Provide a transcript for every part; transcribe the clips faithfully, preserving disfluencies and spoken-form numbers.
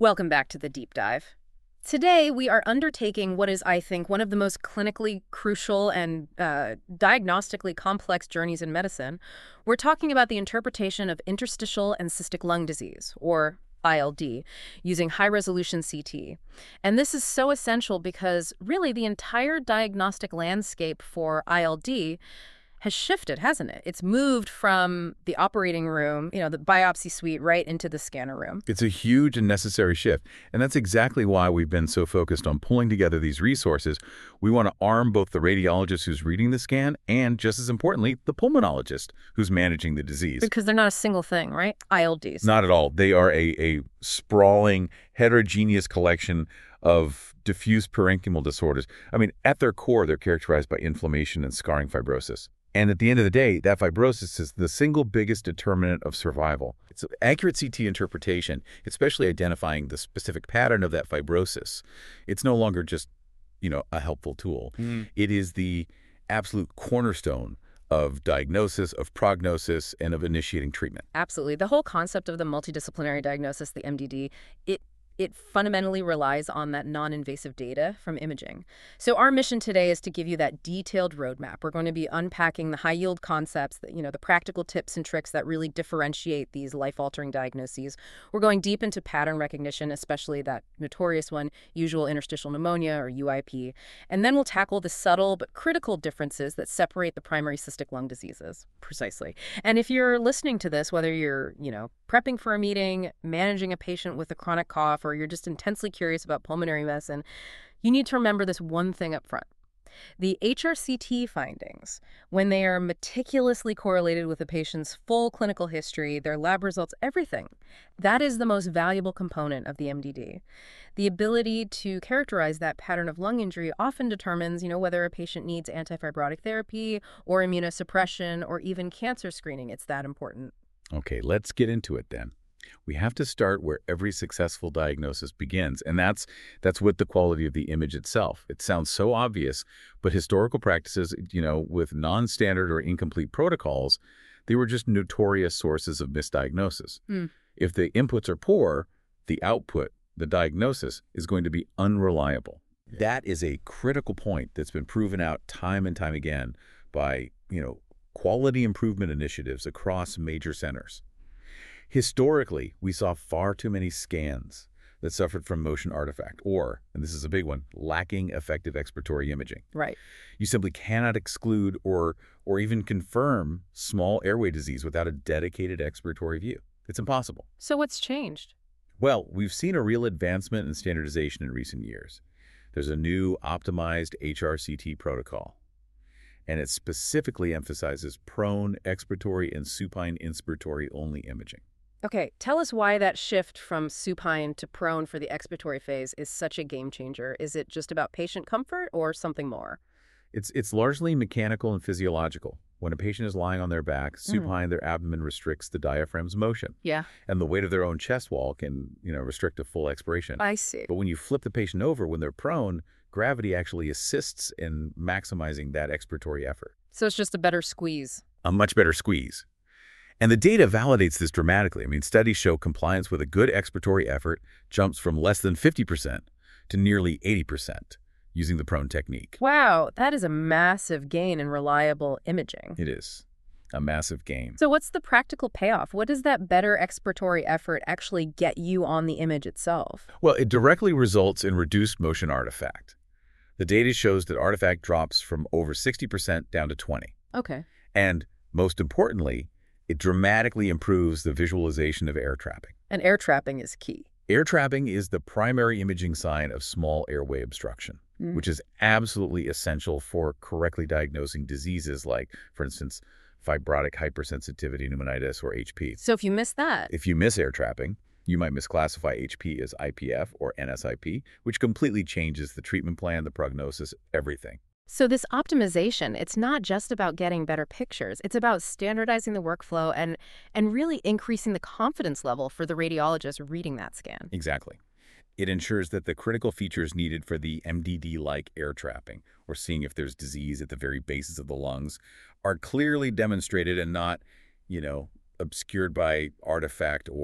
Welcome back to the deep dive. Today, we are undertaking what is, I think, one of the most clinically crucial and uh, diagnostically complex journeys in medicine. We're talking about the interpretation of interstitial and cystic lung disease, or I L D, using high-resolution C T. And this is so essential because, really, the entire diagnostic landscape for I L D has shifted, hasn't it? It's moved from the operating room, you know, the biopsy suite, right into the scanner room. It's a huge and necessary shift, and that's exactly why we've been so focused on pulling together these resources. We want to arm both the radiologist who's reading the scan and, just as importantly, the pulmonologist who's managing the disease. Because they're not a single thing, right? I L Ds. Not at all. They are a, a sprawling, heterogeneous collection of diffuse parenchymal disorders. I mean, at their core, they're characterized by inflammation and scarring fibrosis. And at the end of the day, that fibrosis is the single biggest determinant of survival. It's accurate C T interpretation, especially identifying the specific pattern of that fibrosis. It's no longer just, you know, a helpful tool. Mm. It is the absolute cornerstone of diagnosis, of prognosis, and of initiating treatment. Absolutely. The whole concept of the multidisciplinary diagnosis, the M D D, it It fundamentally relies on that non-invasive data from imaging. So our mission today is to give you that detailed roadmap. We're going to be unpacking the high-yield concepts, that, you know, the practical tips and tricks that really differentiate these life-altering diagnoses. We're going deep into pattern recognition, especially that notorious one, usual interstitial pneumonia, or U I P. And then we'll tackle the subtle but critical differences that separate the primary cystic lung diseases. Precisely. And if you're listening to this, whether you're, you know, prepping for a meeting, managing a patient with a chronic cough, or you're just intensely curious about pulmonary medicine, you need to remember this one thing up front. The H R C T findings, when they are meticulously correlated with a patient's full clinical history, their lab results, everything, that is the most valuable component of the M D D. The ability to characterize that pattern of lung injury often determines, you know, whether a patient needs antifibrotic therapy or immunosuppression or even cancer screening. It's that important. Okay, let's get into it then. We have to start where every successful diagnosis begins, and that's that's with the quality of the image itself. It sounds so obvious, but historical practices, you know, with non-standard or incomplete protocols, they were just notorious sources of misdiagnosis. Mm. If the inputs are poor, the output, the diagnosis, is going to be unreliable. Yeah. That is a critical point that's been proven out time and time again by, you know, quality improvement initiatives across major centers. Historically, we saw far too many scans that suffered from motion artifact or, and this is a big one, lacking effective expiratory imaging. Right. You simply cannot exclude or, or even confirm small airway disease without a dedicated expiratory view. It's impossible. So what's changed? Well, we've seen a real advancement in standardization in recent years. There's a new optimized H R C T protocol, and it specifically emphasizes prone, expiratory, and supine inspiratory only imaging. Okay, tell us why that shift from supine to prone for the expiratory phase is such a game changer. Is it just about patient comfort or something more? It's, it's largely mechanical and physiological. When a patient is lying on their back, supine, mm. their abdomen restricts the diaphragm's motion. Yeah. And the weight of their own chest wall can, you know, restrict a full expiration. I see. But when you flip the patient over, when they're prone, gravity actually assists in maximizing that expiratory effort. So it's just a better squeeze. A much better squeeze. And the data validates this dramatically. I mean, studies show compliance with a good expiratory effort jumps from less than fifty percent to nearly eighty percent using the prone technique. Wow, that is a massive gain in reliable imaging. It is a massive gain. So what's the practical payoff? What does that better expiratory effort actually get you on the image itself? Well, it directly results in reduced motion artifact. The data shows that artifact drops from over sixty percent down to twenty. Okay. And most importantly, it dramatically improves the visualization of air trapping. And air trapping is key. Air trapping is the primary imaging sign of small airway obstruction, mm. which is absolutely essential for correctly diagnosing diseases like, for instance, fibrotic hypersensitivity pneumonitis or H P. So if you miss that... If you miss air trapping, you might misclassify H P as I P F or N S I P, which completely changes the treatment plan, the prognosis, everything. So this optimization, it's not just about getting better pictures. It's about standardizing the workflow and, and really increasing the confidence level for the radiologist reading that scan. Exactly. It ensures that the critical features needed for the M D D-like air trapping, or seeing if there's disease at the very bases of the lungs, are clearly demonstrated and not, you know, obscured by artifact or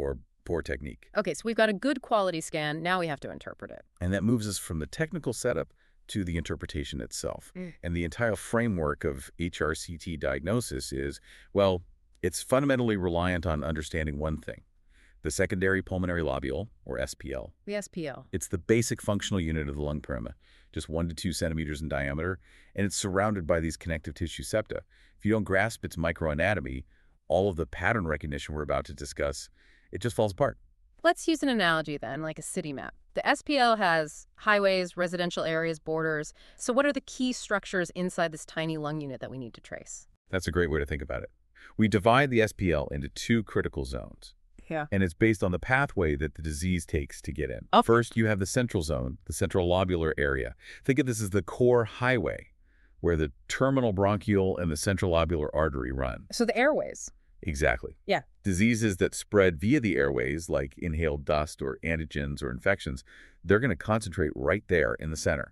poor technique. Okay, so we've got a good quality scan. Now we have to interpret it. And that moves us from the technical setup to the interpretation itself. Mm. And the entire framework of H R C T diagnosis is, well, it's fundamentally reliant on understanding one thing: the secondary pulmonary lobule, or S P L. The S P L. It's the basic functional unit of the lung parema, just one to two centimeters in diameter, and it's surrounded by these connective tissue septa. If you don't grasp its microanatomy, all of the pattern recognition we're about to discuss, it just falls apart. Let's use an analogy then, like a city map. The S P L has highways, residential areas, borders. So what are the key structures inside this tiny lung unit that we need to trace? That's a great way to think about it. We divide the S P L into two critical zones. Yeah. And it's based on the pathway that the disease takes to get in. Oh. First, you have the central zone, the central lobular area. Think of this as the core highway, where the terminal bronchiole and the central lobular artery run. So the airways. Exactly. Yeah. Diseases that spread via the airways, like inhaled dust or antigens or infections, they're going to concentrate right there in the center.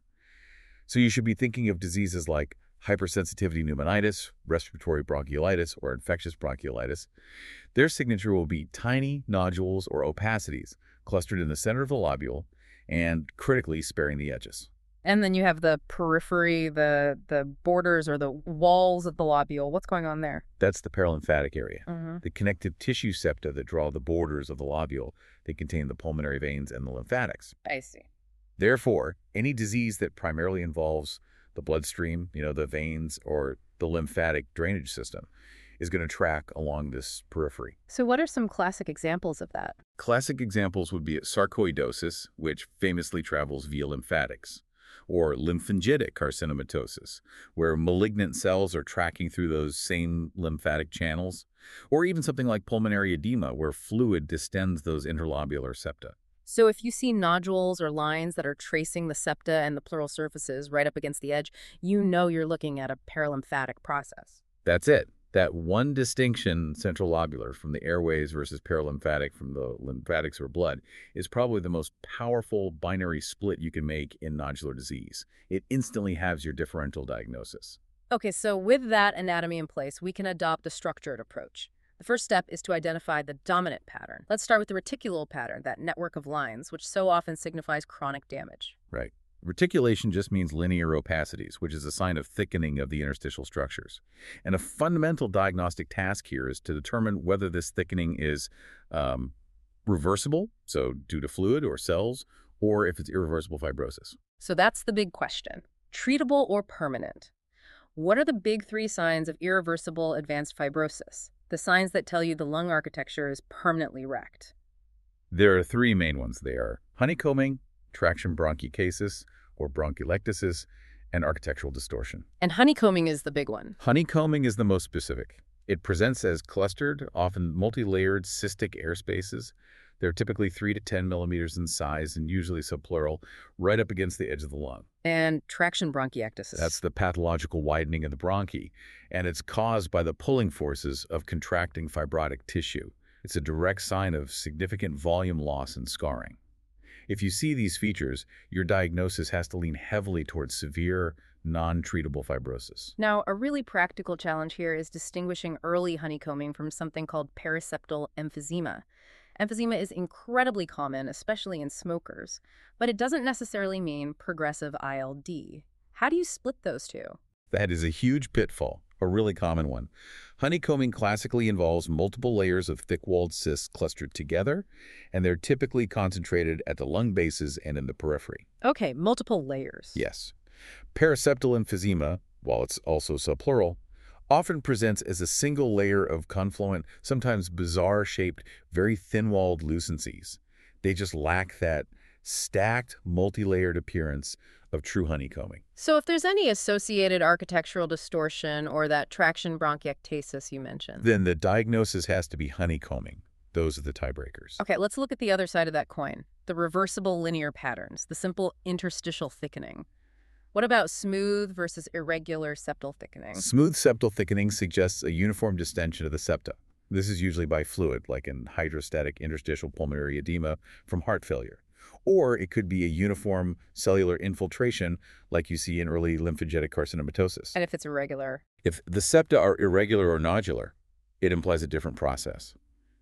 So you should be thinking of diseases like hypersensitivity pneumonitis, respiratory bronchiolitis, or infectious bronchiolitis. Their signature will be tiny nodules or opacities clustered in the center of the lobule and critically sparing the edges. And then you have the periphery, the the borders or the walls of the lobule. What's going on there? That's the paralymphatic area. Mm-hmm. The connective tissue septa that draw the borders of the lobule, they contain the pulmonary veins and the lymphatics. I see. Therefore, any disease that primarily involves the bloodstream, you know, the veins or the lymphatic drainage system, is going to track along this periphery. So what are some classic examples of that? Classic examples would be sarcoidosis, which famously travels via lymphatics, or lymphangitic carcinomatosis, where malignant cells are tracking through those same lymphatic channels, or even something like pulmonary edema, where fluid distends those interlobular septa. So if you see nodules or lines that are tracing the septa and the pleural surfaces right up against the edge, you know you're looking at a paralymphatic process. That's it. That one distinction, central lobular, from the airways versus paralymphatic from the lymphatics or blood, is probably the most powerful binary split you can make in nodular disease. It instantly halves your differential diagnosis. Okay, so with that anatomy in place, we can adopt a structured approach. The first step is to identify the dominant pattern. Let's start with the reticulal pattern, that network of lines, which so often signifies chronic damage. Right. Reticulation just means linear opacities, which is a sign of thickening of the interstitial structures. And a fundamental diagnostic task here is to determine whether this thickening is um, reversible, so due to fluid or cells, or if it's irreversible fibrosis. So that's the big question. Treatable or permanent? What are the big three signs of irreversible advanced fibrosis? The signs that tell you the lung architecture is permanently wrecked. There are three main ones. They are honeycombing, traction bronchiectasis or bronchiectasis, and architectural distortion. And honeycombing is the big one. Honeycombing is the most specific. It presents as clustered, often multi-layered cystic air spaces. They're typically three to ten millimeters in size and usually subpleural, right up against the edge of the lung. And traction bronchiectasis. That's the pathological widening of the bronchi, and it's caused by the pulling forces of contracting fibrotic tissue. It's a direct sign of significant volume loss and scarring. If you see these features, your diagnosis has to lean heavily towards severe, non-treatable fibrosis. Now, a really practical challenge here is distinguishing early honeycombing from something called periseptal emphysema. Emphysema is incredibly common, especially in smokers, but it doesn't necessarily mean progressive I L D. How do you split those two? That is a huge pitfall, a really common one. Honeycombing classically involves multiple layers of thick-walled cysts clustered together, and they're typically concentrated at the lung bases and in the periphery. Okay, multiple layers. Yes. Periseptal emphysema, while it's also subpleural, often presents as a single layer of confluent, sometimes bizarre-shaped, very thin-walled lucencies. They just lack that stacked, multi-layered appearance of true honeycombing. So if there's any associated architectural distortion or that traction bronchiectasis you mentioned. Then the diagnosis has to be honeycombing. Those are the tiebreakers. Okay, let's look at the other side of that coin, the reversible linear patterns, the simple interstitial thickening. What about smooth versus irregular septal thickening? Smooth septal thickening suggests a uniform distension of the septa. This is usually by fluid, like in hydrostatic interstitial pulmonary edema from heart failure. Or it could be a uniform cellular infiltration like you see in early lymphangitic carcinomatosis. And if it's irregular? If the septa are irregular or nodular, it implies a different process.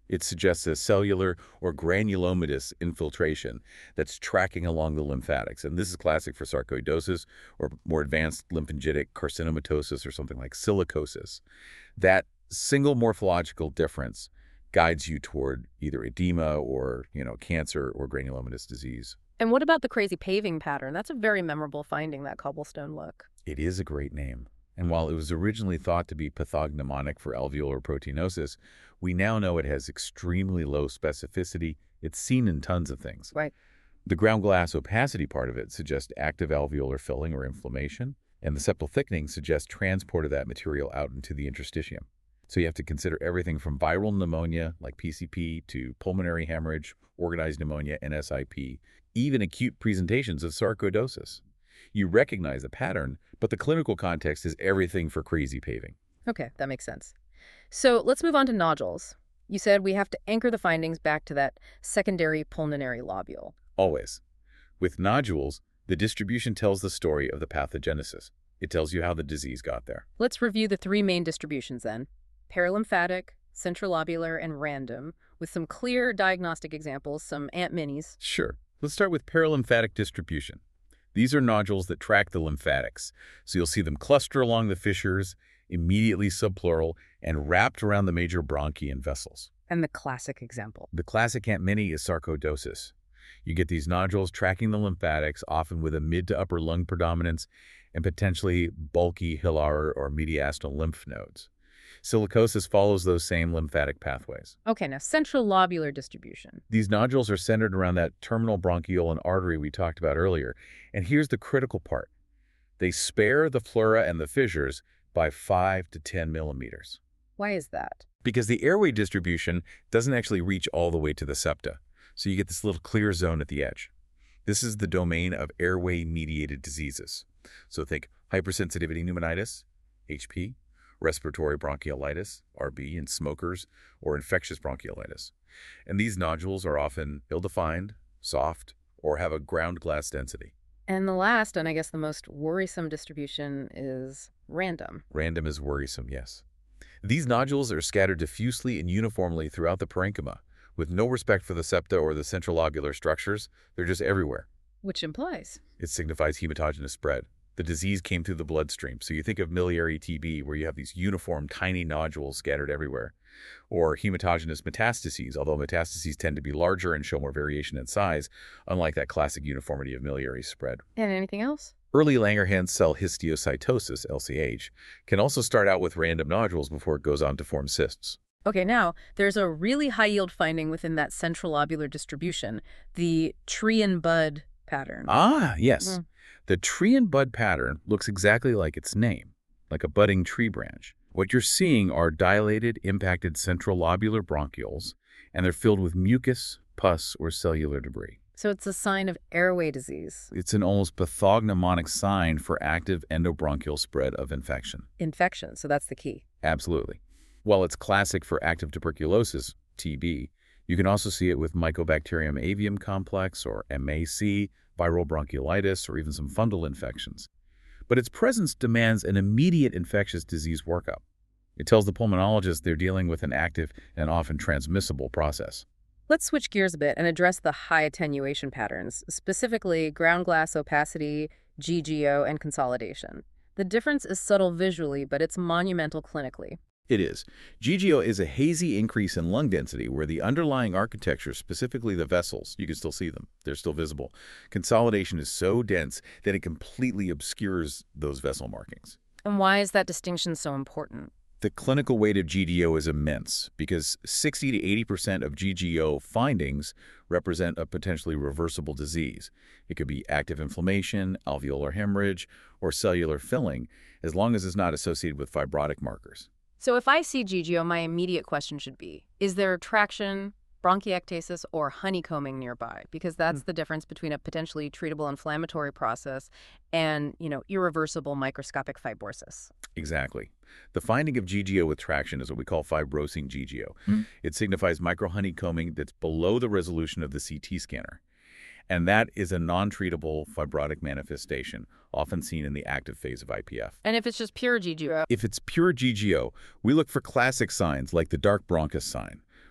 It suggests a cellular or granulomatous infiltration that's tracking along the lymphatics. And this is classic for sarcoidosis or more advanced lymphangitic carcinomatosis or something like silicosis. That single morphological difference guides you toward either edema or, you know, cancer or granulomatous disease. And what about the crazy paving pattern? That's a very memorable finding, that cobblestone look. It is a great name. And while it was originally thought to be pathognomonic for alveolar proteinosis, we now know it has extremely low specificity. It's seen in tons of things. Right. The ground glass opacity part of it suggests active alveolar filling or inflammation, and the septal thickening suggests transport of that material out into the interstitium. So you have to consider everything from viral pneumonia, like P C P, to pulmonary hemorrhage, organized pneumonia, N S I P, even acute presentations of sarcoidosis. You recognize the pattern, but the clinical context is everything for crazy paving. Okay, that makes sense. So let's move on to nodules. You said we have to anchor the findings back to that secondary pulmonary lobule. Always. With nodules, the distribution tells the story of the pathogenesis. It tells you how the disease got there. Let's review the three main distributions then. Paralymphatic, centrilobular, and random, with some clear diagnostic examples, some ant minis. Sure. Let's start with paralymphatic distribution. These are nodules that track the lymphatics, so you'll see them cluster along the fissures, immediately subpleural, and wrapped around the major bronchi and vessels. And the classic example. The classic ant mini is sarcoidosis. You get these nodules tracking the lymphatics, often with a mid to upper lung predominance, and potentially bulky hilar or mediastinal lymph nodes. Silicosis follows those same lymphatic pathways. Okay, now central lobular distribution. These nodules are centered around that terminal bronchiole and artery we talked about earlier. And here's the critical part. They spare the pleura and the fissures by five to ten millimeters. Why is that? Because the airway distribution doesn't actually reach all the way to the septa. So you get this little clear zone at the edge. This is the domain of airway-mediated diseases. So think hypersensitivity pneumonitis, H P, respiratory bronchiolitis, R B, in smokers, or infectious bronchiolitis. And these nodules are often ill-defined, soft, or have a ground glass density. And the last, and I guess the most worrisome distribution, is random. Random is worrisome, yes. These nodules are scattered diffusely and uniformly throughout the parenchyma, with no respect for the septa or the centrilobular structures. They're just everywhere. Which implies? It signifies hematogenous spread. The disease came through the bloodstream. So you think of miliary T B, where you have these uniform tiny nodules scattered everywhere. Or hematogenous metastases, although metastases tend to be larger and show more variation in size, unlike that classic uniformity of miliary spread. And anything else? Early Langerhans cell histiocytosis, L C H, can also start out with random nodules before it goes on to form cysts. Okay, now, there's a really high-yield finding within that central lobular distribution, the tree and bud pattern. Ah, yes. Mm. The tree and bud pattern looks exactly like its name, like a budding tree branch. What you're seeing are dilated, impacted central lobular bronchioles, and they're filled with mucus, pus, or cellular debris. So it's a sign of airway disease. It's an almost pathognomonic sign for active endobronchial spread of infection. Infection, so that's the key. Absolutely. While it's classic for active tuberculosis, T B, you can also see it with Mycobacterium avium complex, or M A C, viral bronchiolitis, or even some fungal infections. But its presence demands an immediate infectious disease workup. It tells the pulmonologist they're dealing with an active and often transmissible process. Let's switch gears a bit and address the high attenuation patterns, specifically ground glass opacity, G G O, and consolidation. The difference is subtle visually, but it's monumental clinically. It is. G G O is a hazy increase in lung density where the underlying architecture, specifically the vessels, you can still see them. They're still visible. Consolidation is so dense that it completely obscures those vessel markings. And why is that distinction so important? The clinical weight of G G O is immense because sixty to eighty percent of G G O findings represent a potentially reversible disease. It could be active inflammation, alveolar hemorrhage, or cellular filling, as long as it's not associated with fibrotic markers. So if I see G G O, my immediate question should be, is there traction, bronchiectasis, or honeycombing nearby? Because that's mm. the difference between a potentially treatable inflammatory process and, you know, irreversible microscopic fibrosis. Exactly. The finding of G G O with traction is what we call fibrosing G G O. Mm. It signifies microhoneycombing that's below the resolution of the C T scanner. And that is a non-treatable fibrotic manifestation, often seen in the active phase of I P F. And if it's just pure G G O? If it's pure G G O, we look for classic signs like the dark bronchus sign,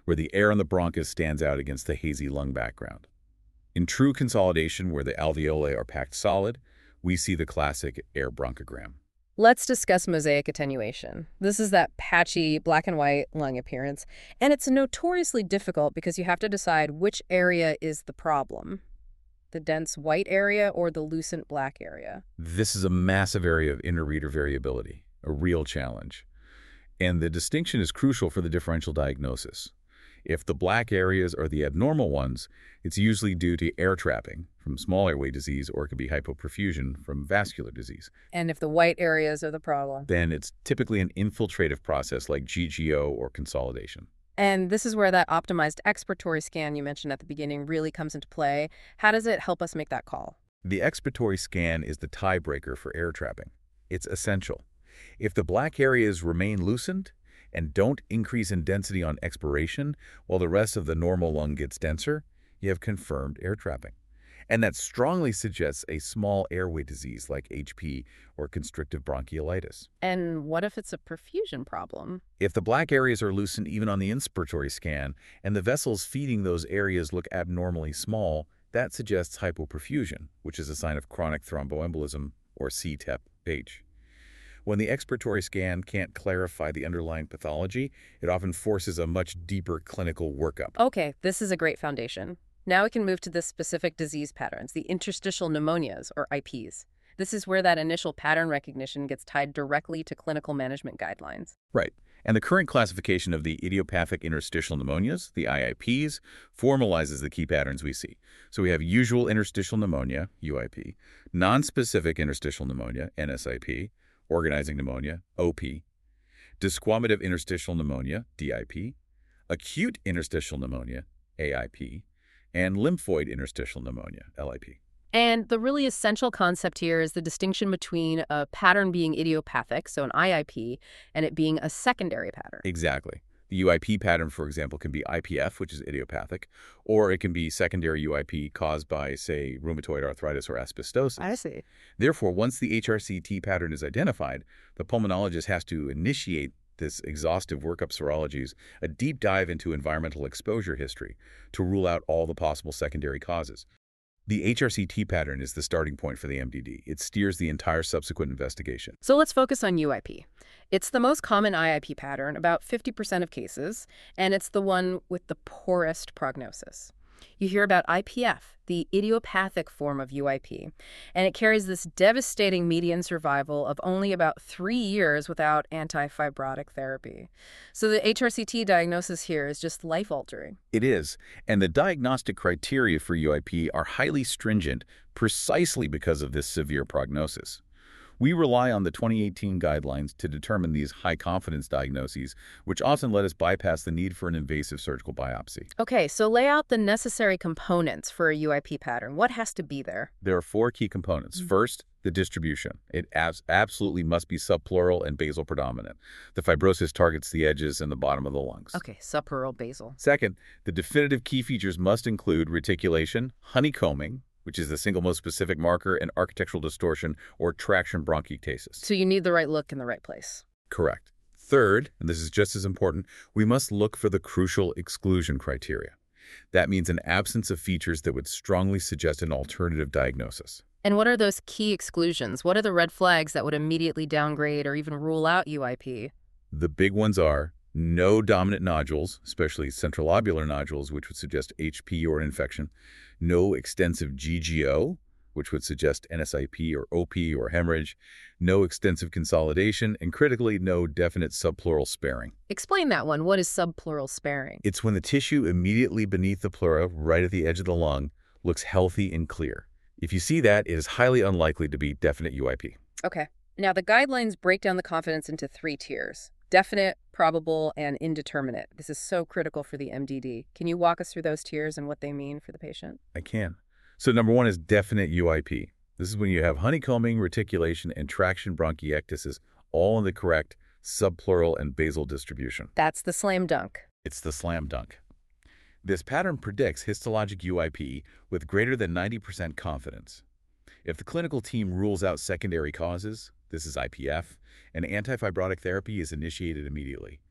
where the air in the bronchus stands out against the hazy lung background. In true consolidation, where the alveoli are packed solid, we see the classic air bronchogram. Let's discuss mosaic attenuation. This is that patchy black and white lung appearance, and it's notoriously difficult because you have to decide which area is the problem. The dense white area or the lucent black area. This is a massive area of interreader variability, a real challenge. And the distinction is crucial for the differential diagnosis. If the black areas are the abnormal ones, it's usually due to air trapping from small airway disease, or it could be hypoperfusion from vascular disease. And if the white areas are the problem? Then it's typically an infiltrative process like G G O or consolidation. And this is where that optimized expiratory scan you mentioned at the beginning really comes into play. How does it help us make that call? The expiratory scan is the tiebreaker for air trapping. It's essential. If the black areas remain loosened and don't increase in density on expiration while the rest of the normal lung gets denser, you have confirmed air trapping. And that strongly suggests a small airway disease like H P or constrictive bronchiolitis. And what if it's a perfusion problem? If the black areas are loosened even on the inspiratory scan and the vessels feeding those areas look abnormally small, that suggests hypoperfusion, which is a sign of chronic thromboembolism or C T E P H. When the expiratory scan can't clarify the underlying pathology, it often forces a much deeper clinical workup. Okay, this is a great foundation. Now we can move to the specific disease patterns, the interstitial pneumonias, or I Ps. This is where that initial pattern recognition gets tied directly to clinical management guidelines. Right. And the current classification of the idiopathic interstitial pneumonias, the I I Ps, formalizes the key patterns we see. So we have usual interstitial pneumonia, U I P, nonspecific interstitial pneumonia, N S I P, organizing pneumonia, O P, desquamative interstitial pneumonia, D I P, acute interstitial pneumonia, A I P, and lymphoid interstitial pneumonia, L I P. And the really essential concept here is the distinction between a pattern being idiopathic, so an I I P, and it being a secondary pattern. Exactly. The U I P pattern, for example, can be I P F, which is idiopathic, or it can be secondary U I P caused by, say, rheumatoid arthritis or asbestosis. I see. Therefore, once the H R C T pattern is identified, the pulmonologist has to initiate this exhaustive workup serologies, a deep dive into environmental exposure history to rule out all the possible secondary causes. The H R C T pattern is the starting point for the M D D. It steers the entire subsequent investigation. So let's focus on U I P. It's the most common I I P pattern, about fifty percent of cases, and it's the one with the poorest prognosis. You hear about I P F, the idiopathic form of U I P, and it carries this devastating median survival of only about three years without anti-fibrotic therapy. So the H R C T diagnosis here is just life-altering. It is, and the diagnostic criteria for U I P are highly stringent precisely because of this severe prognosis. We rely on the twenty eighteen guidelines to determine these high-confidence diagnoses, which often let us bypass the need for an invasive surgical biopsy. Okay, so lay out the necessary components for a U I P pattern. What has to be there? There are four key components. Mm-hmm. First, the distribution. It abs absolutely must be subpleural and basal predominant. The fibrosis targets the edges and the bottom of the lungs. Okay, subpleural basal. Second, the definitive key features must include reticulation, honeycombing, which is the single most specific marker, and architectural distortion or traction bronchiectasis. So you need the right look in the right place. Correct. Third, and this is just as important, we must look for the crucial exclusion criteria. That means an absence of features that would strongly suggest an alternative diagnosis. And what are those key exclusions? What are the red flags that would immediately downgrade or even rule out U I P? The big ones are no dominant nodules, especially centrilobular nodules, which would suggest H P or an infection, no extensive G G O, which would suggest N S I P or O P or hemorrhage, no extensive consolidation, and critically, no definite subpleural sparing. Explain that one. What is subpleural sparing? It's when the tissue immediately beneath the pleura, right at the edge of the lung, looks healthy and clear. If you see that, it is highly unlikely to be definite U I P. Okay. Now, the guidelines break down the confidence into three tiers: definite, probable, and indeterminate. This is so critical for the M D D. Can you walk us through those tiers and what they mean for the patient? I can. So number one is definite U I P. This is when you have honeycombing, reticulation, and traction bronchiectasis all in the correct subpleural and basal distribution. That's the slam dunk. It's the slam dunk. This pattern predicts histologic U I P with greater than ninety percent confidence. If the clinical team rules out secondary causes, this is I P F, and antifibrotic therapy is initiated immediately.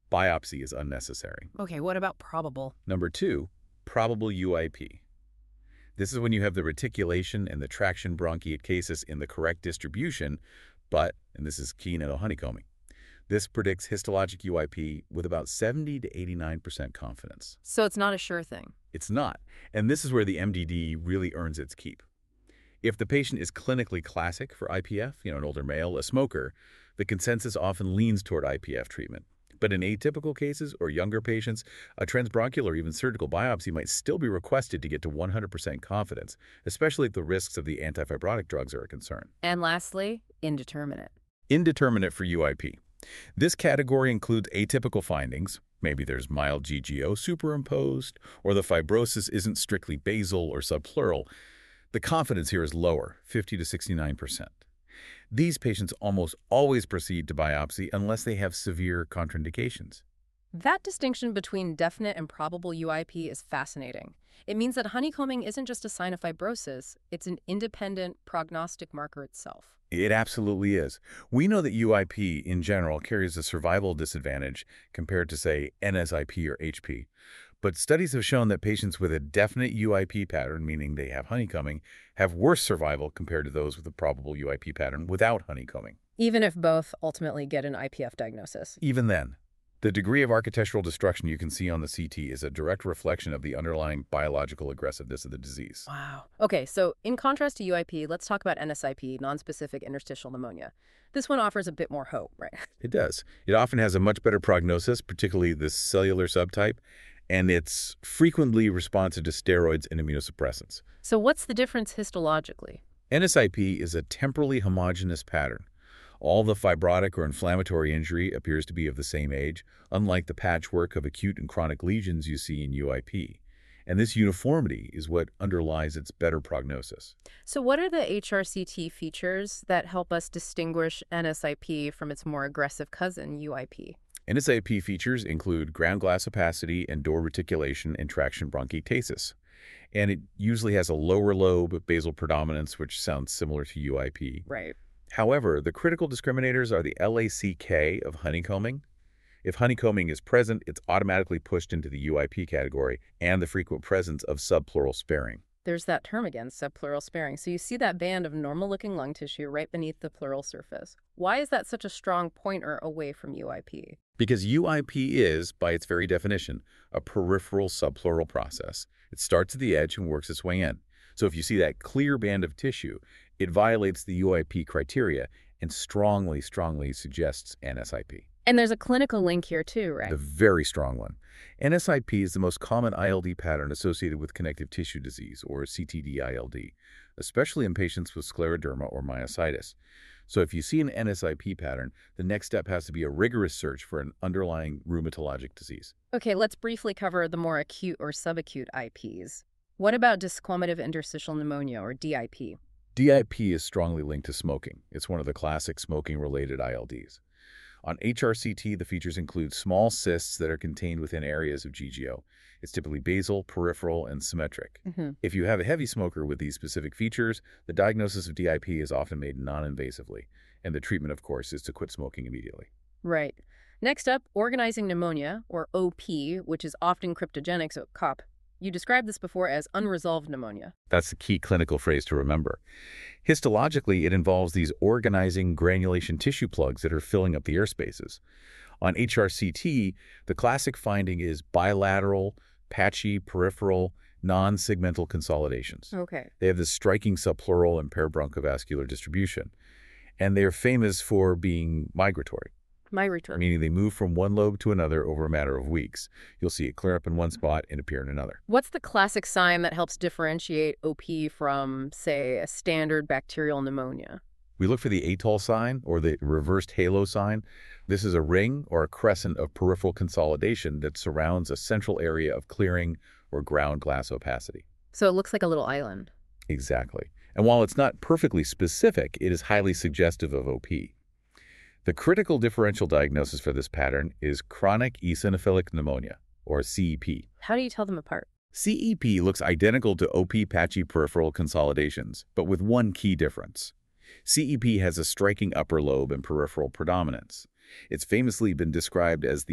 Biopsy is unnecessary. Okay, what about probable? Number two, probable U I P. This is when you have the reticulation and the traction bronchiectasis in the correct distribution, but, and this is key to honeycombing, this predicts histologic U I P with about seventy to eighty-nine percent confidence. So it's not a sure thing. It's not, and this is where the M D D really earns its keep. If the patient is clinically classic for I P F, you know, an older male, a smoker, the consensus often leans toward I P F treatment. But in atypical cases or younger patients, a transbronchial or even surgical biopsy might still be requested to get to one hundred percent confidence, especially if the risks of the antifibrotic drugs are a concern. And lastly, indeterminate. Indeterminate for U I P. This category includes atypical findings. Maybe there's mild G G O superimposed, or the fibrosis isn't strictly basal or subpleural. The confidence here is lower, fifty to sixty-nine percent. These patients almost always proceed to biopsy unless they have severe contraindications. That distinction between definite and probable U I P is fascinating. It means that honeycombing isn't just a sign of fibrosis, it's an independent prognostic marker itself. It absolutely is. We know that U I P in general carries a survival disadvantage compared to, say, N S I P or H P. But studies have shown that patients with a definite U I P pattern, meaning they have honeycombing, have worse survival compared to those with a probable U I P pattern without honeycombing. Even if both ultimately get an I P F diagnosis. Even then, the degree of architectural destruction you can see on the C T is a direct reflection of the underlying biological aggressiveness of the disease. Wow. Okay, so in contrast to U I P, let's talk about N S I P, nonspecific interstitial pneumonia. This one offers a bit more hope, right? It does. It often has a much better prognosis, particularly the cellular subtype, and it's frequently responsive to steroids and immunosuppressants. So what's the difference histologically? N S I P is a temporally homogeneous pattern. All the fibrotic or inflammatory injury appears to be of the same age, unlike the patchwork of acute and chronic lesions you see in U I P. And this uniformity is what underlies its better prognosis. So what are the H R C T features that help us distinguish N S I P from its more aggressive cousin, U I P? N S I P features include ground glass opacity and door reticulation and traction bronchiectasis. And it usually has a lower lobe basal predominance, which sounds similar to U I P. Right. However, the critical discriminators are the L A C K of honeycombing. If honeycombing is present, it's automatically pushed into the U I P category, and the frequent presence of subpleural sparing. There's that term again, subpleural sparing. So you see that band of normal-looking lung tissue right beneath the pleural surface. Why is that such a strong pointer away from U I P? Because U I P is, by its very definition, a peripheral subpleural process. It starts at the edge and works its way in. So if you see that clear band of tissue, it violates the U I P criteria and strongly, strongly suggests N S I P. And there's a clinical link here too, right? The very strong one. N S I P is the most common I L D pattern associated with connective tissue disease, or C T D I L D, especially in patients with scleroderma or myositis. So if you see an N S I P pattern, the next step has to be a rigorous search for an underlying rheumatologic disease. Okay, let's briefly cover the more acute or subacute I Ps. What about desquamative interstitial pneumonia, or D I P? D I P is strongly linked to smoking. It's one of the classic smoking-related I L Ds. On H R C T, the features include small cysts that are contained within areas of G G O. It's typically basal, peripheral, and symmetric. Mm-hmm. If you have a heavy smoker with these specific features, the diagnosis of D I P is often made non-invasively, and the treatment, of course, is to quit smoking immediately. Right. Next up, organizing pneumonia, or O P, which is often cryptogenic, so C O P. You described this before as unresolved pneumonia. That's the key clinical phrase to remember. Histologically, it involves these organizing granulation tissue plugs that are filling up the air spaces. On H R C T, the classic finding is bilateral, patchy, peripheral, non-segmental consolidations. Okay. They have this striking subpleural and parabronchovascular distribution, and they are famous for being migratory. Migratory. Meaning they move from one lobe to another over a matter of weeks. You'll see it clear up in one spot and appear in another. What's the classic sign that helps differentiate O P from, say, a standard bacterial pneumonia? We look for the atoll sign, or the reversed halo sign. This is a ring or a crescent of peripheral consolidation that surrounds a central area of clearing or ground glass opacity. So it looks like a little island. Exactly. And while it's not perfectly specific, it is highly suggestive of O P. The critical differential diagnosis for this pattern is chronic eosinophilic pneumonia, or C E P. How do you tell them apart? C E P looks identical to O P patchy peripheral consolidations, but with one key difference. C E P has a striking upper lobe and peripheral predominance. It's famously been described as the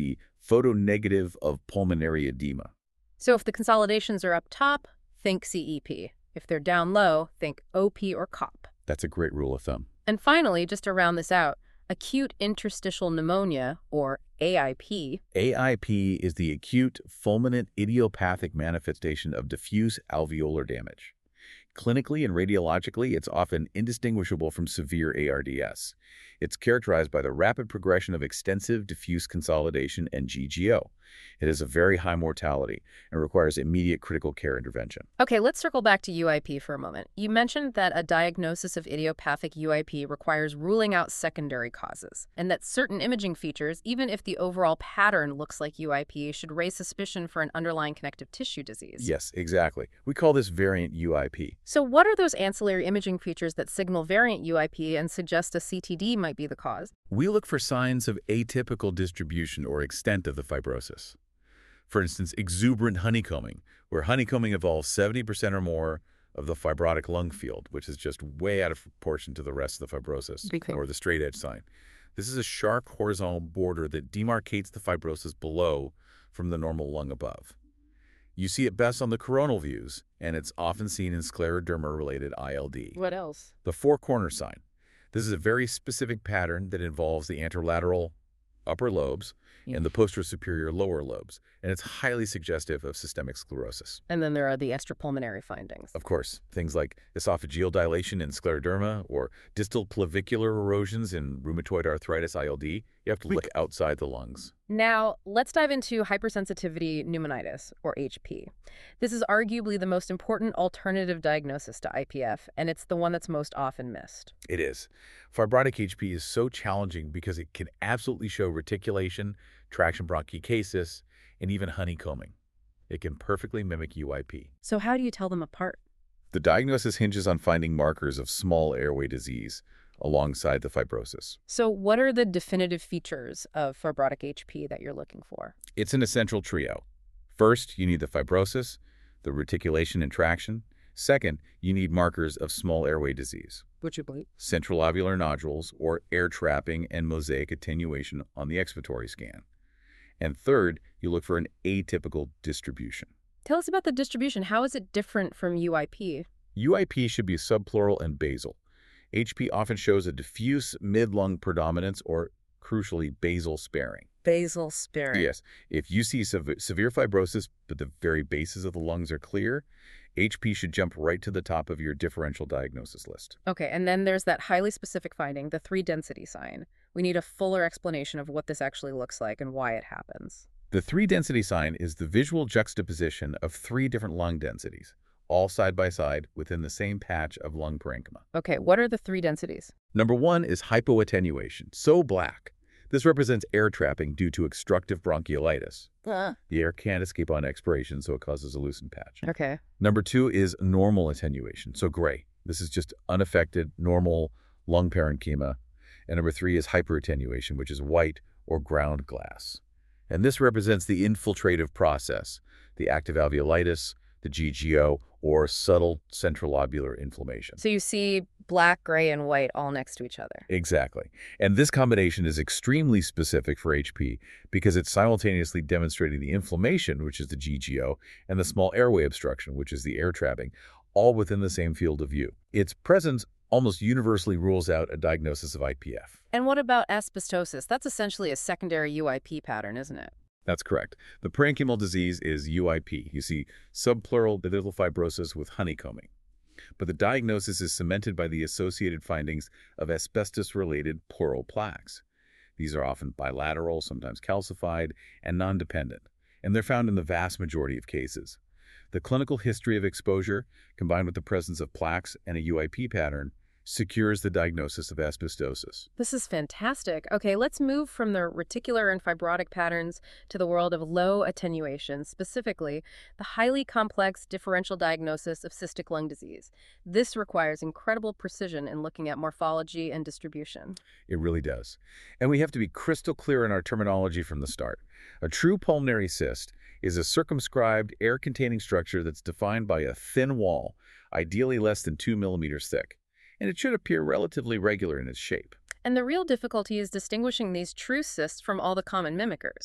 photonegative of pulmonary edema. So if the consolidations are up top, think C E P. If they're down low, think O P or C O P. That's a great rule of thumb. And finally, just to round this out, acute interstitial pneumonia, or A I P. A I P is the acute fulminant idiopathic manifestation of diffuse alveolar damage. Clinically and radiologically, it's often indistinguishable from severe A R D S. It's characterized by the rapid progression of extensive diffuse consolidation and G G O. It has a very high mortality and requires immediate critical care intervention. Okay, let's circle back to U I P for a moment. You mentioned that a diagnosis of idiopathic U I P requires ruling out secondary causes, and that certain imaging features, even if the overall pattern looks like U I P, should raise suspicion for an underlying connective tissue disease. Yes, exactly. We call this variant U I P. So what are those ancillary imaging features that signal variant U I P and suggest a C T D might be the cause? We look for signs of atypical distribution or extent of the fibrosis. For instance, exuberant honeycombing, where honeycombing involves seventy percent or more of the fibrotic lung field, which is just way out of proportion to the rest of the fibrosis, or the straight edge sign. This is a sharp horizontal border that demarcates the fibrosis below from the normal lung above. You see it best on the coronal views, and it's often seen in scleroderma-related I L D. What else? The four-corner sign. This is a very specific pattern that involves the anterolateral upper lobes and the posterior superior lower lobes, and it's highly suggestive of systemic sclerosis. And then there are the extrapulmonary findings. Of course, things like esophageal dilation in scleroderma or distal clavicular erosions in rheumatoid arthritis I L D. You have to look outside the lungs. Now, let's dive into hypersensitivity pneumonitis, or H P. This is arguably the most important alternative diagnosis to I P F, and it's the one that's most often missed. It is. Fibrotic H P is so challenging because it can absolutely show reticulation, traction bronchiectasis, and even honeycombing. It can perfectly mimic U I P. So how do you tell them apart? The diagnosis hinges on finding markers of small airway disease alongside the fibrosis. So what are the definitive features of fibrotic H P that you're looking for? It's an essential trio. First, you need the fibrosis, the reticulation and traction. Second, you need markers of small airway disease, Which you believe? central lobular nodules, or air trapping and mosaic attenuation on the expiratory scan. And third, you look for an atypical distribution. Tell us about the distribution. How is it different from U I P? U I P should be subpleural and basal. H P often shows a diffuse mid-lung predominance or, crucially, basal sparing. Basal sparing. Yes. If you see sev severe fibrosis, but the very bases of the lungs are clear, H P should jump right to the top of your differential diagnosis list. Okay, and then there's that highly specific finding, the three-density sign. We need a fuller explanation of what this actually looks like and why it happens. The three-density sign is the visual juxtaposition of three different lung densities, all side by side within the same patch of lung parenchyma. Okay, what are the three densities? Number one is hypoattenuation, so black. This represents air trapping due to obstructive bronchiolitis. Uh. The air can't escape on expiration, so it causes a loosened patch. Okay. Number two is normal attenuation, so gray. This is just unaffected, normal lung parenchyma. And number three is hyperattenuation, which is white or ground glass. And this represents the infiltrative process, the active alveolitis, the G G O, or subtle centralobular inflammation. So you see black, gray, and white all next to each other. Exactly. And this combination is extremely specific for H P because it's simultaneously demonstrating the inflammation, which is the G G O, and the small airway obstruction, which is the air trapping, all within the same field of view. Its presence almost universally rules out a diagnosis of I P F. And what about asbestosis? That's essentially a secondary U I P pattern, isn't it? That's correct. The parenchymal disease is U I P. You see subpleural digital fibrosis with honeycombing. But the diagnosis is cemented by the associated findings of asbestos-related pleural plaques. These are often bilateral, sometimes calcified, and non-dependent, and they're found in the vast majority of cases. The clinical history of exposure, combined with the presence of plaques and a U I P pattern, secures the diagnosis of asbestosis. This is fantastic. Okay, let's move from the reticular and fibrotic patterns to the world of low attenuation, specifically the highly complex differential diagnosis of cystic lung disease. This requires incredible precision in looking at morphology and distribution. It really does. And we have to be crystal clear in our terminology from the start. A true pulmonary cyst is a circumscribed, air-containing structure that's defined by a thin wall, ideally less than two millimeters thick. And it should appear relatively regular in its shape. And the real difficulty is distinguishing these true cysts from all the common mimickers.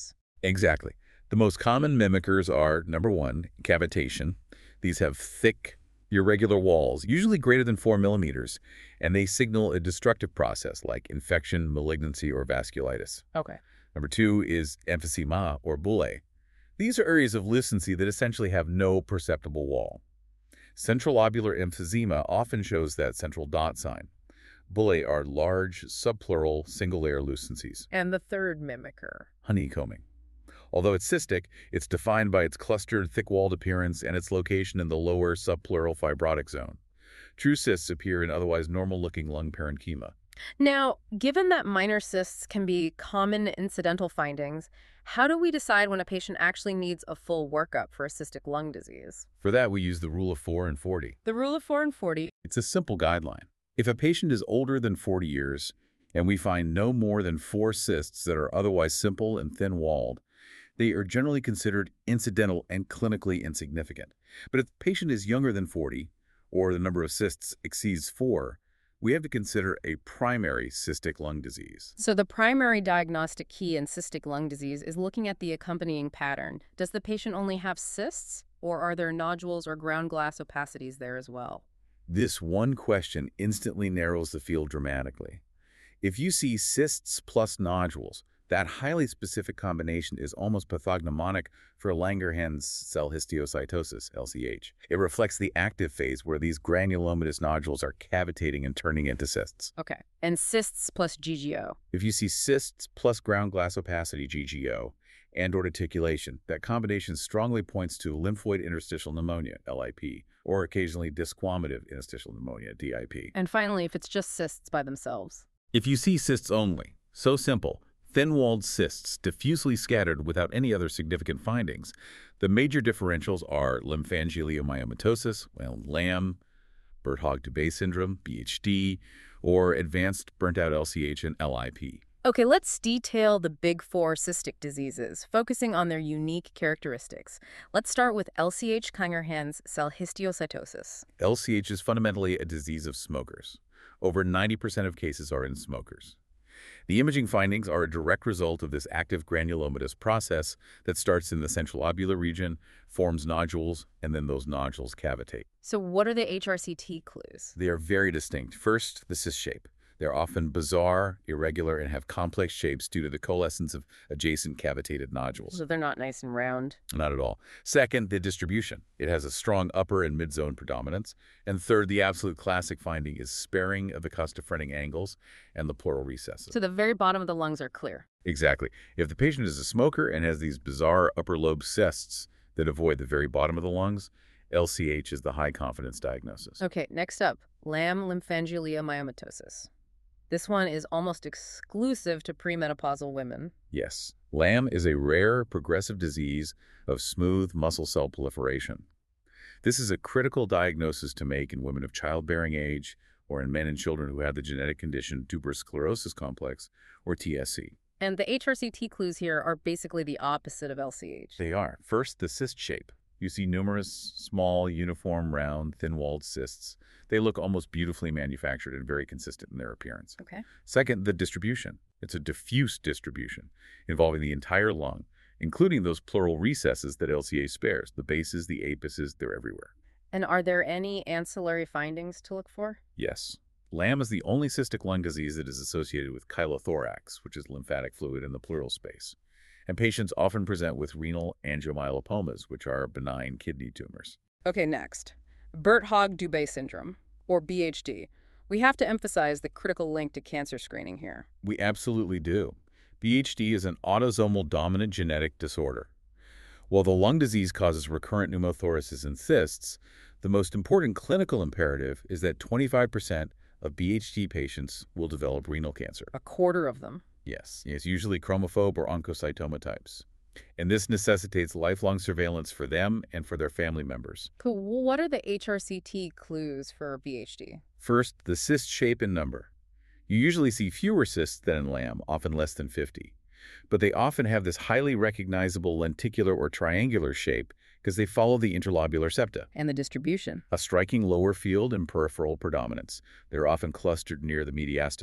Exactly. The most common mimickers are, number one, cavitation. These have thick, irregular walls, usually greater than four millimeters, and they signal a destructive process like infection, malignancy, or vasculitis. Okay. Number two is emphysema, or bullae. These are areas of lucency that essentially have no perceptible wall. Central lobular emphysema often shows that central dot sign. Bullae are large, subpleural, single-layer lucencies. And the third mimicker. Honeycombing. Although it's cystic, it's defined by its clustered, thick-walled appearance and its location in the lower subpleural fibrotic zone. True cysts appear in otherwise normal-looking lung parenchyma. Now, given that minor cysts can be common incidental findings, how do we decide when a patient actually needs a full workup for a cystic lung disease? For that, we use the rule of four and forty. The rule of four and forty. It's a simple guideline. If a patient is older than forty years and we find no more than four cysts that are otherwise simple and thin-walled, they are generally considered incidental and clinically insignificant. But if the patient is younger than forty, or the number of cysts exceeds four, we have to consider a primary cystic lung disease. So the primary diagnostic key in cystic lung disease is looking at the accompanying pattern. Does the patient only have cysts, or are there nodules or ground glass opacities there as well? This one question instantly narrows the field dramatically. If you see cysts plus nodules, that highly specific combination is almost pathognomonic for Langerhans cell histiocytosis, L C H. It reflects the active phase where these granulomatous nodules are cavitating and turning into cysts. Okay. And cysts plus G G O. If you see cysts plus ground glass opacity, G G O, and or reticulation, that combination strongly points to lymphoid interstitial pneumonia, L I P, or occasionally disquamative interstitial pneumonia, D I P. And finally, if it's just cysts by themselves. If you see cysts only, so simple, thin-walled cysts diffusely scattered without any other significant findings, the major differentials are lymphangioliomyomatosis, well, LAM, Birt-Hogg-Dubé syndrome, B H D, or advanced burnt-out L C H and L I P. Okay, let's detail the big four cystic diseases, focusing on their unique characteristics. Let's start with L C H Langerhans cell histiocytosis. L C H is fundamentally a disease of smokers. Over ninety percent of cases are in smokers. The imaging findings are a direct result of this active granulomatous process that starts in the central lobular region, forms nodules, and then those nodules cavitate. So what are the H R C T clues? They are very distinct. First, the cyst shape. They're often bizarre, irregular, and have complex shapes due to the coalescence of adjacent cavitated nodules. So they're not nice and round? Not at all. Second, the distribution. It has a strong upper and mid-zone predominance. And third, the absolute classic finding is sparing of the costophrenic angles and the pleural recesses. So the very bottom of the lungs are clear? Exactly. If the patient is a smoker and has these bizarre upper lobe cysts that avoid the very bottom of the lungs, L C H is the high-confidence diagnosis. Okay, next up, LAM lymphangioliomyomatosis. This one is almost exclusive to premenopausal women. Yes. LAM is a rare, progressive disease of smooth muscle cell proliferation. This is a critical diagnosis to make in women of childbearing age or in men and children who have the genetic condition tuberous sclerosis complex, or T S C. And the H R C T clues here are basically the opposite of L C H. They are. First, the cyst shape. You see numerous, small, uniform, round, thin-walled cysts. They look almost beautifully manufactured and very consistent in their appearance. Okay. Second, the distribution. It's a diffuse distribution involving the entire lung, including those pleural recesses that L C H spares. The bases, the apices, they're everywhere. And are there any ancillary findings to look for? Yes. LAM is the only cystic lung disease that is associated with chylothorax, which is lymphatic fluid in the pleural space. And patients often present with renal angiomyolipomas, which are benign kidney tumors. Okay, next. Birt-Hogg-Dubé syndrome, or B H D. We have to emphasize the critical link to cancer screening here. We absolutely do. B H D is an autosomal dominant genetic disorder. While the lung disease causes recurrent pneumothoraces and cysts, the most important clinical imperative is that twenty-five percent of B H D patients will develop renal cancer. A quarter of them. Yes, it's usually chromophobe or oncocytoma types. And this necessitates lifelong surveillance for them and for their family members. Cool. Well, what are the H R C T clues for B H D? First, the cyst shape and number. You usually see fewer cysts than in LAM, often less than fifty. But they often have this highly recognizable lenticular or triangular shape because they follow the interlobular septa. And the distribution. A striking lower field and peripheral predominance. They're often clustered near the mediastinum.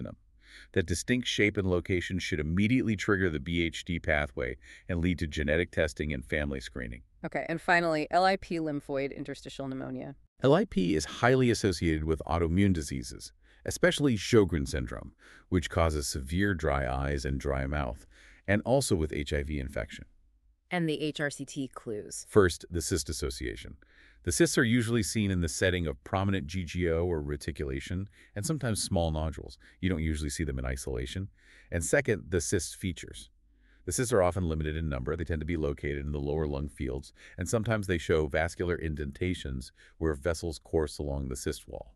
That distinct shape and location should immediately trigger the B H D pathway and lead to genetic testing and family screening. Okay, and finally, L I P lymphoid interstitial pneumonia. L I P is highly associated with autoimmune diseases, especially Sjogren's syndrome, which causes severe dry eyes and dry mouth, and also with H I V infection. And the H R C T clues. First, the cyst association. The cysts are usually seen in the setting of prominent G G O or reticulation, and sometimes small nodules. You don't usually see them in isolation. And second, the cyst features. The cysts are often limited in number. They tend to be located in the lower lung fields, and sometimes they show vascular indentations where vessels course along the cyst wall.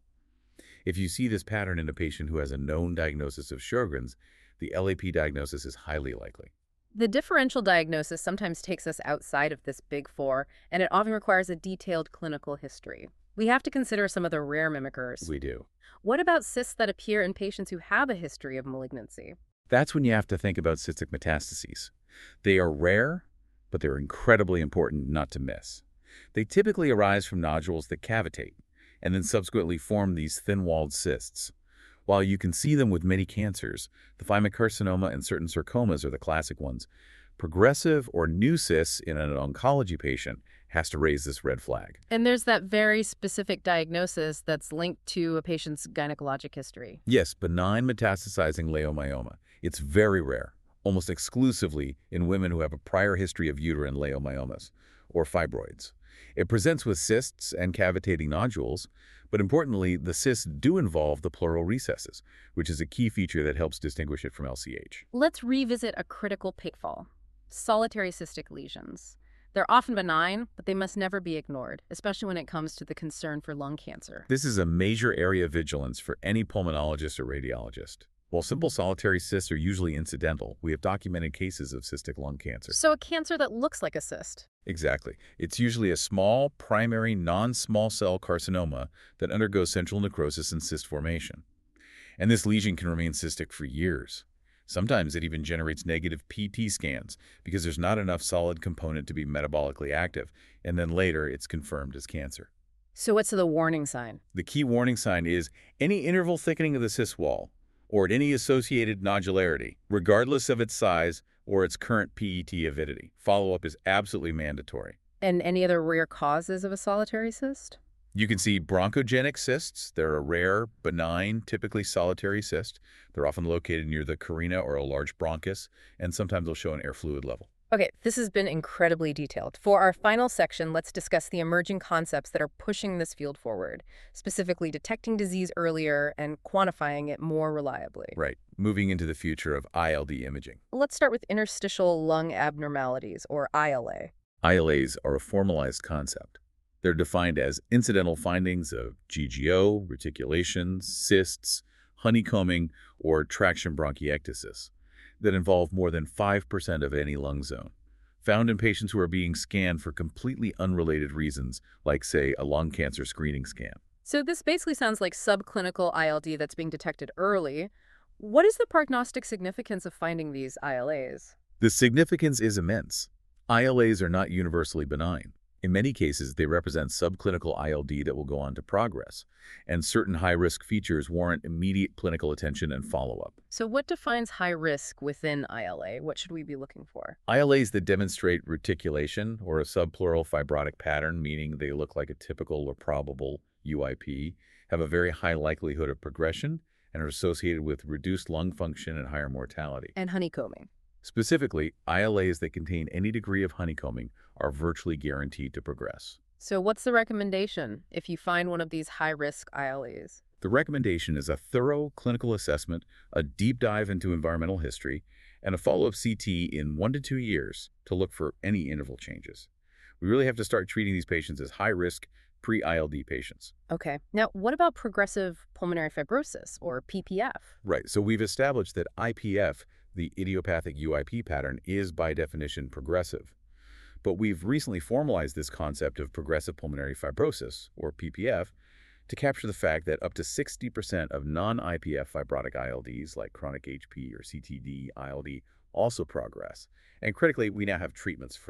If you see this pattern in a patient who has a known diagnosis of Sjogren's, the L A P diagnosis is highly likely. The differential diagnosis sometimes takes us outside of this big four, and it often requires a detailed clinical history. We have to consider some of the rare mimickers. We do. What about cysts that appear in patients who have a history of malignancy? That's when you have to think about cystic metastases. They are rare, but they're incredibly important not to miss. They typically arise from nodules that cavitate, and then subsequently form these thin-walled cysts. While you can see them with many cancers, the thymic-carcinoma and certain sarcomas are the classic ones. Progressive or new cysts in an oncology patient has to raise this red flag. And there's that very specific diagnosis that's linked to a patient's gynecologic history. Yes, benign metastasizing leiomyoma. It's very rare, almost exclusively in women who have a prior history of uterine leiomyomas, or fibroids. It presents with cysts and cavitating nodules, but importantly, the cysts do involve the pleural recesses, which is a key feature that helps distinguish it from L C H. Let's revisit a critical pitfall: solitary cystic lesions. They're often benign, but they must never be ignored, especially when it comes to the concern for lung cancer. This is a major area of vigilance for any pulmonologist or radiologist. While simple solitary cysts are usually incidental, we have documented cases of cystic lung cancer. So a cancer that looks like a cyst. Exactly. It's usually a small, primary, non-small cell carcinoma that undergoes central necrosis and cyst formation. And this lesion can remain cystic for years. Sometimes it even generates negative P T scans because there's not enough solid component to be metabolically active, and then later it's confirmed as cancer. So what's the warning sign? The key warning sign is any interval thickening of the cyst wall, or at any associated nodularity, regardless of its size or its current P E T avidity. Follow-up is absolutely mandatory. And any other rare causes of a solitary cyst? You can see bronchogenic cysts. They're a rare, benign, typically solitary cyst. They're often located near the carina or a large bronchus, and sometimes they'll show an air fluid level. Okay, this has been incredibly detailed. For our final section, let's discuss the emerging concepts that are pushing this field forward, specifically detecting disease earlier and quantifying it more reliably. Right, moving into the future of I L D imaging. Let's start with interstitial lung abnormalities, or I L A. I L As are a formalized concept. They're defined as incidental findings of G G O, reticulations, cysts, honeycombing, or traction bronchiectasis that involve more than five percent of any lung zone, found in patients who are being scanned for completely unrelated reasons, like, say, a lung cancer screening scan. So this basically sounds like subclinical I L D that's being detected early. What is the prognostic significance of finding these I L As? The significance is immense. I L As are not universally benign. In many cases, they represent subclinical I L D that will go on to progress, and certain high-risk features warrant immediate clinical attention and follow-up. So what defines high risk within I L A? What should we be looking for? I L As that demonstrate reticulation or a subpleural fibrotic pattern, meaning they look like a typical or probable U I P, have a very high likelihood of progression and are associated with reduced lung function and higher mortality. And honeycombing. Specifically, I L As that contain any degree of honeycombing are virtually guaranteed to progress. So what's the recommendation if you find one of these high-risk I L As? The recommendation is a thorough clinical assessment, a deep dive into environmental history, and a follow-up C T in one to two years to look for any interval changes. We really have to start treating these patients as high-risk pre-I L D patients. Okay. Now, what about progressive pulmonary fibrosis, or P P F? Right, so we've established that I P F, the idiopathic U I P pattern, is by definition progressive. But we've recently formalized this concept of progressive pulmonary fibrosis, or P P F, to capture the fact that up to sixty percent of non-I P F fibrotic I L Ds, like chronic H P or C T D I L D, also progress. And critically, we now have treatments for them.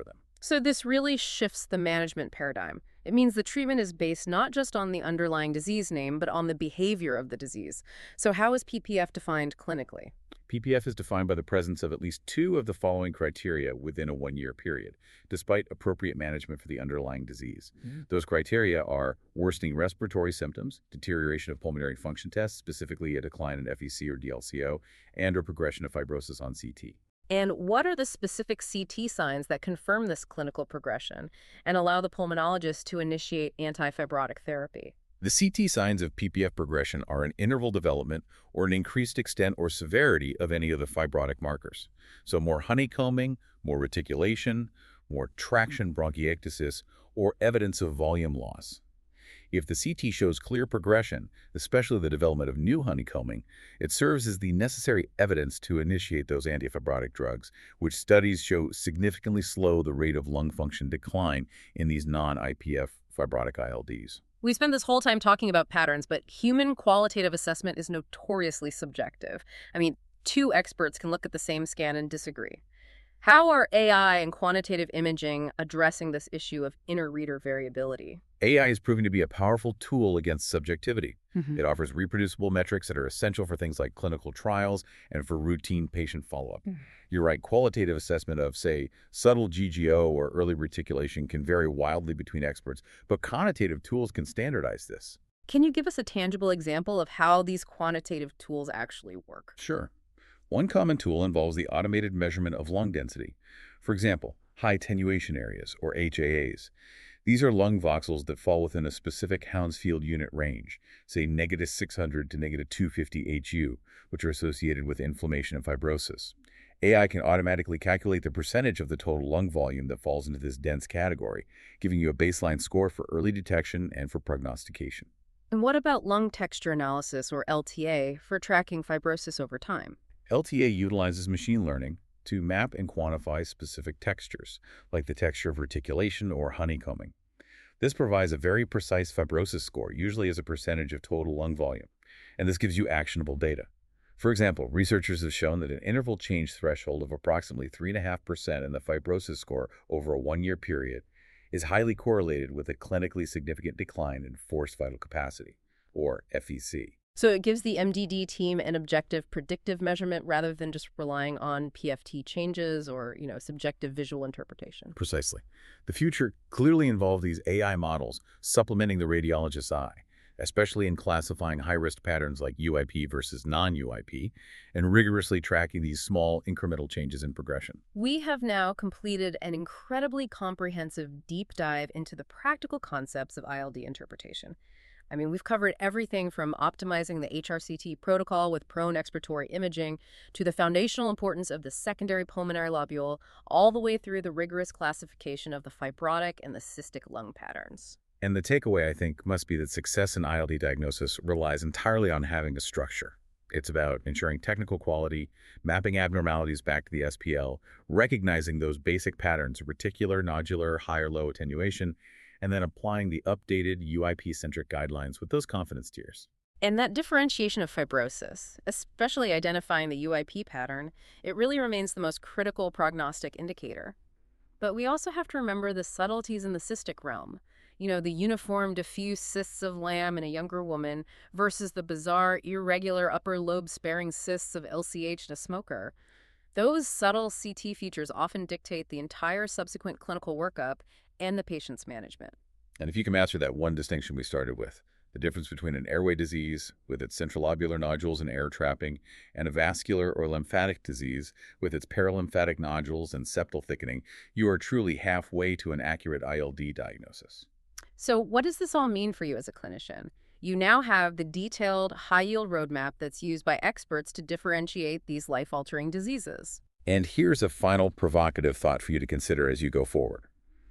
So this really shifts the management paradigm. It means the treatment is based not just on the underlying disease name, but on the behavior of the disease. So how is P P F defined clinically? P P F is defined by the presence of at least two of the following criteria within a one-year period, despite appropriate management for the underlying disease. Mm. Those criteria are worsening respiratory symptoms, deterioration of pulmonary function tests, specifically a decline in F E C or D L C O, and or progression of fibrosis on C T. And what are the specific C T signs that confirm this clinical progression and allow the pulmonologist to initiate antifibrotic therapy? The C T signs of P P F progression are an interval development or an increased extent or severity of any of the fibrotic markers. So more honeycombing, more reticulation, more traction bronchiectasis, or evidence of volume loss. If the C T shows clear progression, especially the development of new honeycombing, it serves as the necessary evidence to initiate those antifibrotic drugs, which studies show significantly slow the rate of lung function decline in these non-I P F fibrotic I L Ds. We spend this whole time talking about patterns, but human qualitative assessment is notoriously subjective. I mean, two experts can look at the same scan and disagree. How are A I and quantitative imaging addressing this issue of inter-reader variability? A I is proving to be a powerful tool against subjectivity. Mhm. It offers reproducible metrics that are essential for things like clinical trials and for routine patient follow-up. Mm. You're right, qualitative assessment of, say, subtle G G O or early reticulation can vary wildly between experts, but quantitative tools can standardize this. Can you give us a tangible example of how these quantitative tools actually work? Sure. One common tool involves the automated measurement of lung density. For example, high attenuation areas, or H A As. These are lung voxels that fall within a specific Hounsfield unit range, say negative six hundred to negative two hundred fifty H U, which are associated with inflammation and fibrosis. A I can automatically calculate the percentage of the total lung volume that falls into this dense category, giving you a baseline score for early detection and for prognostication. And what about lung texture analysis, or L T A, for tracking fibrosis over time? L T A utilizes machine learning to map and quantify specific textures, like the texture of reticulation or honeycombing. This provides a very precise fibrosis score, usually as a percentage of total lung volume, and this gives you actionable data. For example, researchers have shown that an interval change threshold of approximately three point five percent in the fibrosis score over a one-year period is highly correlated with a clinically significant decline in forced vital capacity, or F E C. So it gives the M D D team an objective predictive measurement rather than just relying on P F T changes or, you know, subjective visual interpretation. Precisely. The future clearly involves these A I models supplementing the radiologist's eye, especially in classifying high-risk patterns like U I P versus non-U I P, and rigorously tracking these small incremental changes in progression. We have now completed an incredibly comprehensive deep dive into the practical concepts of I L D interpretation. I mean, we've covered everything from optimizing the H R C T protocol with prone expiratory imaging to the foundational importance of the secondary pulmonary lobule, all the way through the rigorous classification of the fibrotic and the cystic lung patterns. And the takeaway, I think, must be that success in I L D diagnosis relies entirely on having a structure. It's about ensuring technical quality, mapping abnormalities back to the S P L, recognizing those basic patterns, reticular, nodular, high or low attenuation, and then applying the updated U I P-centric guidelines with those confidence tiers. And that differentiation of fibrosis, especially identifying the U I P pattern, it really remains the most critical prognostic indicator. But we also have to remember the subtleties in the cystic realm. You know, the uniform diffuse cysts of Lamb in a younger woman versus the bizarre irregular upper lobe sparing cysts of L C H in a smoker. Those subtle C T features often dictate the entire subsequent clinical workup and the patient's management. And if you can master that one distinction we started with, the difference between an airway disease with its central-lobular nodules and air trapping, and a vascular or lymphatic disease with its paralymphatic nodules and septal thickening, you are truly halfway to an accurate I L D diagnosis. So what does this all mean for you as a clinician? You now have the detailed, high-yield roadmap that's used by experts to differentiate these life-altering diseases. And here's a final provocative thought for you to consider as you go forward.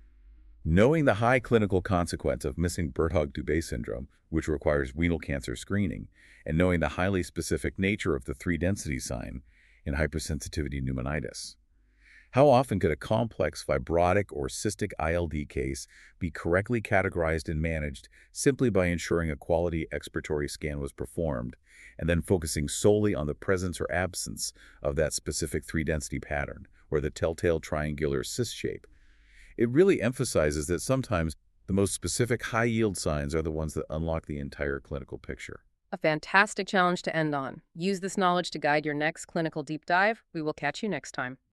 Knowing the high clinical consequence of missing Birt-Hogg-Dubé syndrome, which requires renal cancer screening, and knowing the highly specific nature of the three-density sign in hypersensitivity pneumonitis, how often could a complex fibrotic or cystic I L D case be correctly categorized and managed simply by ensuring a quality expiratory scan was performed and then focusing solely on the presence or absence of that specific three-density pattern or the telltale triangular cyst shape? It really emphasizes that sometimes the most specific high-yield signs are the ones that unlock the entire clinical picture. A fantastic challenge to end on. Use this knowledge to guide your next clinical deep dive. We will catch you next time.